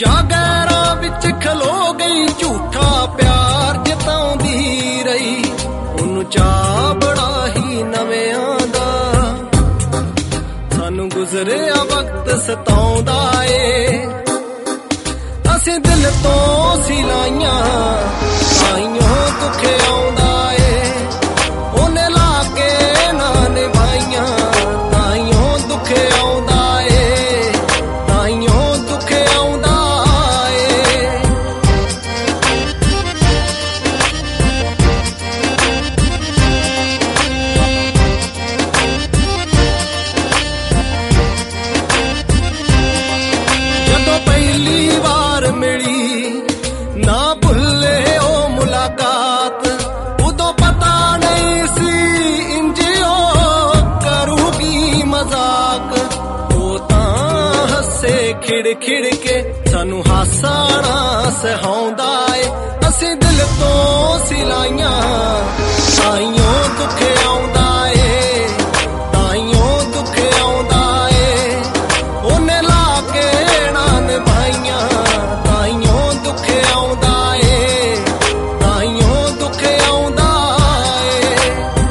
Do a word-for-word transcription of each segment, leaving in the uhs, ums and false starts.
ਜਾਗਰਾਂ ਵਿੱਚ ਖਲੋ ਗਈ, ਝੂਠਾ ਪਿਆਰ ਜਿਤਾਉਂਦੀ ਰਹੀ। ਉਹਨੂੰ ਚਾਅ ਬੜਾ ਹੀ ਨਵਿਆਂ ਦਾ, ਸਾਨੂੰ ਗੁਜ਼ਰਿਆ ਵਕਤ ਸਤਾਉਂਦਾ ਏ। ਅਸੀਂ ਦਿਲ ਤੋਂ ਸੀ ਲਾਈਆਂ, ਤਾਈਓ ਦੁੱਖ ਆਉਂਦਾ ਏ। ਉਹਨੇ ਲਾ ਕੇ ਨਾ ਨਿਭਾਈਆਂ, ਤਾਈਓ ਦੁੱਖ ਆਉਂਦਾ ਏ, ਤਾਈਓ ਦੁੱਖ ਆਉਂਦਾ ਏ। ਜਦੋਂ ਪਹਿਲੀ ਵਾਰ ਮਿਲੀ ਨਾ ਭੁੱਲੇ ਉਹ ਮੁਲਾਕਾਤ, ਉਦੋਂ ਪਤਾ ਨਹੀਂ ਸੀ ਇੰਜ ਉਹ ਕਰੂਗੀ ਮਜ਼ਾਕ। ਉਹ ਤਾਂ ਹੱਸੇ ਖਿੜ ਖਿੜ ਕੇ ਸਾਨੂੰ ਹਾਸਣਾ ਸਿਖਾਉਂਦਾ ਏ। ਅਸੀਂ ਦਿਲ ਤੋਂ ਸੀ ਲਾਈਆਂ, ਤਾਈਓ ਦੁੱਖ ਆਉਂਦਾ ਏ, ਤਾਈਓ ਦੁੱਖ ਆਉਂਦਾ ਏ। ਉਹਨੇ ਲਾ ਕੇ ਨਾ ਨਿਭਾਈਆਂ, ਤਾਈਓ ਦੁੱਖ ਆਉਂਦਾ ਏ, ਤਾਈਓ ਦੁੱਖ ਆਉਂਦਾ ਏ।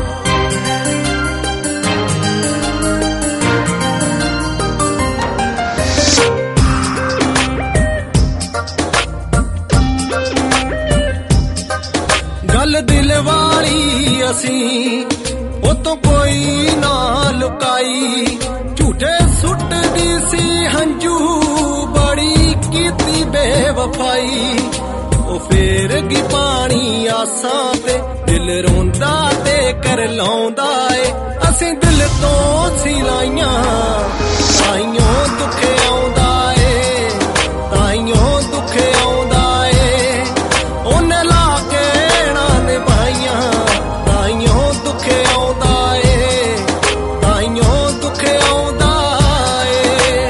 ਗੱਲ ਦਿਲ ਵਾਲੀ ਅਸੀਂ ਉਹ ਤੋਂ ਕੋਈ ਨਾ ਲੁਕਾਈ, ਝੂਠੇ ਸੁੱਟਦੀ ਸੀ ਹੰਝੂ, ਬੜੀ ਕੀਤੀ ਬੇਵਫਾਈ। ਉਹ ਫੇਰ ਗੀ ਪਾਣੀ ਆਸਾਂ ਤੇ, ਦਿਲ ਰੋਂਦਾ ਤੇ ਕਰ ਲਾਉਂਦਾ ਏ। ਅਸੀਂ ਦਿਲ ਤੋਂ ਸੀ ਲਾਈਆਂ, ਤਾਈਓ ਦੁੱਖ ਆਉਂਦਾ ਏ, ਤਾਈਓ ਦੁੱਖ ਆਉਂਦਾ ਏ। ਉਹਨੇ ਲਾ ਕੇ ਨਾ ਨਿਭਾਈਆਂ, ਤਾਈਓ ਦੁੱਖ ਆਉਂਦਾ ਏ, ਤਾਈਓ ਦੁੱਖ ਆਉਂਦਾ ਏ।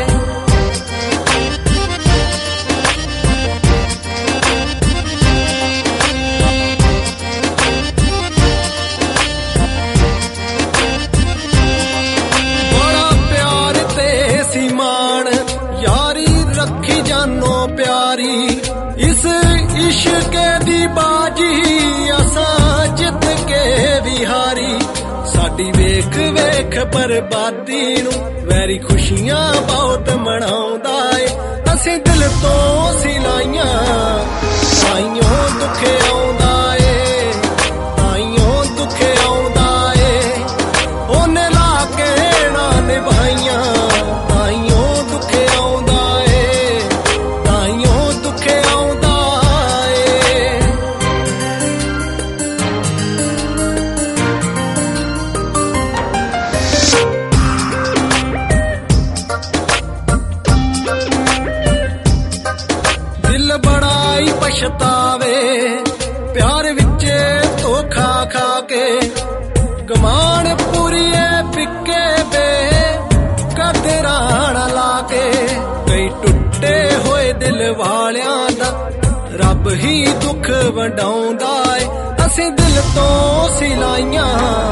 ਬੜਾ ਪਿਆਰ ਤੇ ਸੀ ਮਾਣ, ਯਾਰੀ ਰੱਖੀ ਜਾਨੋਂ ਪਿਆਰੀ। ਇਸ ਇਸ਼ਕ ਦੀ ਬਾਜੀ ਅਸਾਂ ਜਿੱਤ ਕੇ ਵੀ ਹਾਰੀ। ਸਾਡੀ ਵੇਖ ਵੇਖ ਬਰਬਾਦੀ ਨੂੰ ਵੈਰੀ ਖੁਸ਼ੀਆਂ ਬਹੁਤ ਮਨਾਉਂਦਾ ਏ। ਅਸੀਂ ਦਿਲ ਤੋਂ ਸੀ ਲਾਈਆਂ, ਤਾਈਓ ਦੁੱਖ ਆਉਂਦਾ ਏ, ਤਾਈਓ ਦੁੱਖ ਆਉਂਦਾ ਏ। ਉਹਨੇ ਲਾ ਕੇ ਨਾ ਨਿਭਾਈਆਂ, ਤਾਈਓ ਦੁੱਖ ਆਉਂਦਾ ਏ, ਤਾਈਓ ਦੁੱਖ ਆਉਂਦਾ ਏ। ਦਿਲ ਬੜਾ ਹੀ ਪਛਤਾਵੇ ਪਿਆਰ ਵਿੱਚ ਧੋਖਾ ਖਾ ਕੇ, ਗਮਾਨ ਪੂਰੀਏ ਫਿੱਕੇ ਬੇ ਕਦਰਾਂ ਲਾ ਕੇ। ਕਈ ਟੁੱਟੇ ਹੋਏ ਦਿਲ ਵਾਲਿਆਂ ਦਾ ਰੱਬ ਹੀ ਦੁੱਖ ਵੰਡਾਉਂਦਾ ਏ। ਅਸੀਂ ਦਿਲ ਤੋਂ ਸੀ ਲਾਈਆਂ,